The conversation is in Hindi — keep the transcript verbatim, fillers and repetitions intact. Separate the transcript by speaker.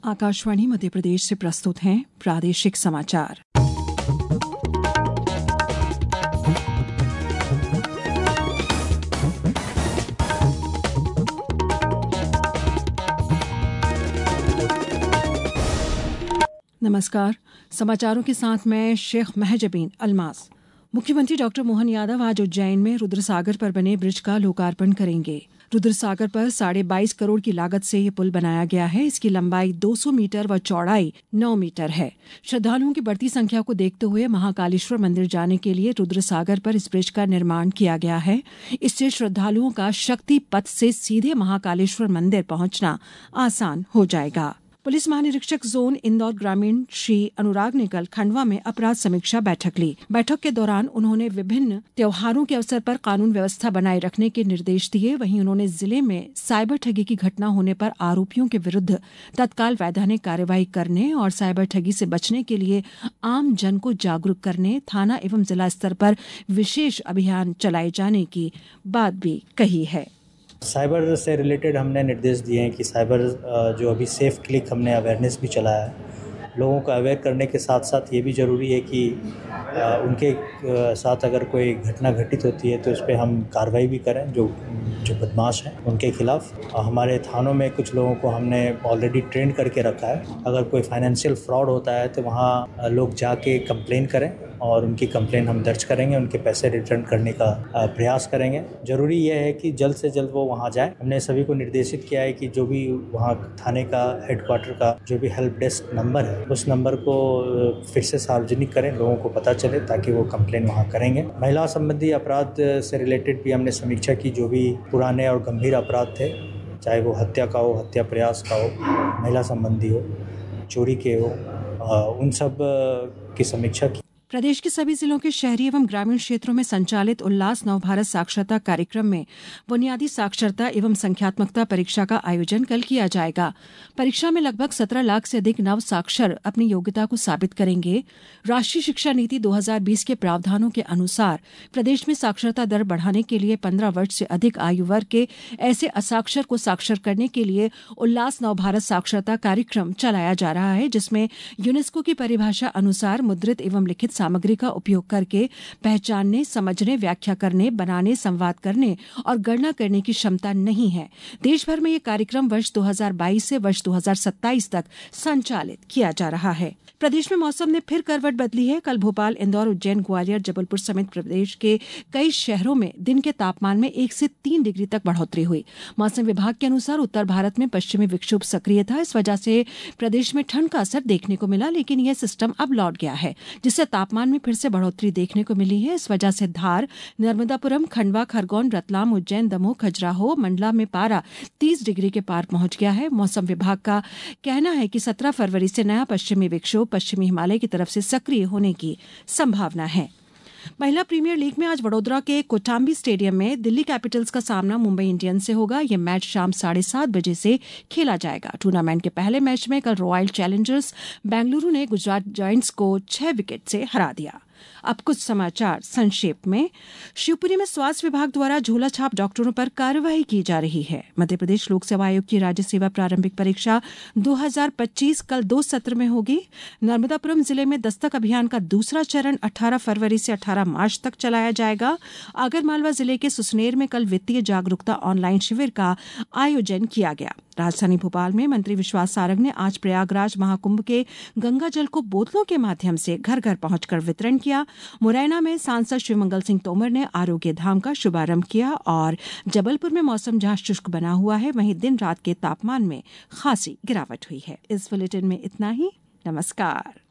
Speaker 1: आकाशवाणी मध्य प्रदेश से प्रस्तुत हैं प्रादेशिक समाचार। नमस्कार, समाचारों के साथ मैं शेख महजबीन अल्मास। मुख्यमंत्री डॉक्टर मोहन यादव आज उज्जैन में रुद्रसागर पर बने ब्रिज का लोकार्पण करेंगे। रुद्रसागर पर साढ़े बाईस करोड़ की लागत से ये पुल बनाया गया है। इसकी लंबाई दो सौ मीटर व चौड़ाई नौ मीटर है। श्रद्धालुओं की बढ़ती संख्या को देखते हुए महाकालेश्वर मंदिर जाने के लिए रुद्रसागर पर इस ब्रिज का निर्माण किया गया है। इससे श्रद्धालुओं का शक्ति पथ से सीधे महाकालेश्वर मंदिर पहुंचना आसान हो जाएगा। पुलिस महानिरीक्षक जोन इंदौर ग्रामीण श्री अनुराग ने कल खंडवा में अपराध समीक्षा बैठक ली। बैठक के दौरान उन्होंने विभिन्न त्योहारों के अवसर पर कानून व्यवस्था बनाए रखने के निर्देश दिए। वहीं उन्होंने जिले में साइबर ठगी की घटना होने पर आरोपियों के विरुद्ध तत्काल वैधानिक कार्यवाही करने और साइबर ठगी से बचने के लिए आम जन को जागरूक करने, थाना एवं जिला स्तर पर विशेष अभियान चलाए जाने की बात भी कही है।
Speaker 2: साइबर से रिलेटेड हमने निर्देश दिए हैं कि साइबर जो अभी सेफ क्लिक हमने अवेयरनेस भी चलाया है, लोगों को अवेयर करने के साथ साथ ये भी ज़रूरी है कि उनके साथ अगर कोई घटना घटित होती है तो उस पर हम कार्रवाई भी करें। जो जो बदमाश हैं उनके खिलाफ हमारे थानों में कुछ लोगों को हमने ऑलरेडी ट्रेन करके रखा है। अगर कोई फाइनेंशियल फ्रॉड होता है तो वहाँ लोग जाके कंप्लेन करें और उनकी कंप्लेन हम दर्ज करेंगे, उनके पैसे रिटर्न करने का प्रयास करेंगे। ज़रूरी यह है कि जल्द से जल्द वो वहाँ जाए। हमने सभी को निर्देशित किया है कि जो भी वहाँ थाने का हेडक्वार्टर का जो भी हेल्प डेस्क नंबर है उस नंबर को फिर से सार्वजनिक करें, लोगों को पता चले ताकि वो कंप्लेन वहाँ करेंगे। महिला संबंधी अपराध से रिलेटेड भी हमने समीक्षा की। जो भी पुराने और गंभीर अपराध थे, चाहे वो हत्या का हो, हत्या प्रयास का हो, महिला संबंधी हो, चोरी के हो, उन सब की समीक्षा की।
Speaker 1: प्रदेश के सभी जिलों के शहरी एवं ग्रामीण क्षेत्रों में संचालित उल्लास नवभारत साक्षरता कार्यक्रम में बुनियादी साक्षरता एवं संख्यात्मकता परीक्षा का आयोजन कल किया जाएगा। परीक्षा में लगभग सत्रह लाख से अधिक नव साक्षर अपनी योग्यता को साबित करेंगे। राष्ट्रीय शिक्षा नीति दो हज़ार बीस के प्रावधानों के अनुसार प्रदेश में साक्षरता दर बढ़ाने के लिए पंद्रह वर्ष से अधिक आयु वर्ग के ऐसे असाक्षर को साक्षर करने के लिए उल्लास नवभारत साक्षरता कार्यक्रम चलाया जा रहा है, जिसमें यूनेस्को की परिभाषा अनुसार मुद्रित एवं लिखित सामग्री का उपयोग करके पहचानने, समझने, व्याख्या करने, बनाने, संवाद करने और गणना करने की क्षमता नहीं है। देश भर में ये कार्यक्रम वर्ष दो हज़ार बाईस से वर्ष दो हज़ार सत्ताईस तक संचालित किया जा रहा है। प्रदेश में मौसम ने फिर करवट बदली है। कल भोपाल, इंदौर, उज्जैन, ग्वालियर, जबलपुर समेत प्रदेश के कई शहरों में दिन के तापमान में एक से तीन डिग्री तक बढ़ोतरी हुई। मौसम विभाग के अनुसार उत्तर भारत में पश्चिमी विक्षोभ सक्रिय था। इस वजह से प्रदेश में ठंड का असर देखने को मिला, लेकिन यह सिस्टम अब लौट गया है, जिससे तापमान में फिर से बढ़ोतरी देखने को मिली है। इस वजह से धार, नर्मदापुरम, खंडवा, खरगोन, रतलाम, उज्जैन, दमोह, खजुराहो, मंडला में पारा तीस डिग्री के पार पहुंच गया है। मौसम विभाग का कहना है कि सत्रह फरवरी से नया पश्चिमी विक्षोभ पश्चिमी हिमालय की तरफ से सक्रिय होने की संभावना है। महिला प्रीमियर लीग में आज वडोदरा के कोटाम्बी स्टेडियम में दिल्ली कैपिटल्स का सामना मुंबई इंडियंस से होगा। यह मैच शाम साढ़े सात बजे से खेला जाएगा। टूर्नामेंट के पहले मैच में कल रॉयल चैलेंजर्स बेंगलुरु ने गुजरात जायंट्स को छह विकेट से हरा दिया। अब कुछ समाचार संक्षेप में। शिवपुरी में स्वास्थ्य विभाग द्वारा झोला छाप डॉक्टरों पर कार्रवाई की जा रही है। मध्य प्रदेश लोक सेवा आयोग की राज्य सेवा प्रारंभिक परीक्षा दो हज़ार पच्चीस कल दो सत्र में होगी। नर्मदापुरम जिले में दस्तक अभियान का दूसरा चरण अठारह फरवरी से अठारह मार्च तक चलाया जाएगा। आगरमालवा जिले के सुसनेर में कल वित्तीय जागरूकता ऑनलाइन शिविर का आयोजन किया गया। राजधानी भोपाल में मंत्री विश्वास सारंग ने आज प्रयागराज महाकुंभ के गंगा जल को बोतलों के माध्यम से घर घर पहुंचकर वितरण किया। मुरैना में सांसद शिवमंगल सिंह तोमर ने आरोग्य धाम का शुभारंभ किया और जबलपुर में मौसम जहां शुष्क बना हुआ है, वहीं दिन रात के तापमान में खासी गिरावट हुई है। इस बुलेटिन में इतना ही। नमस्कार।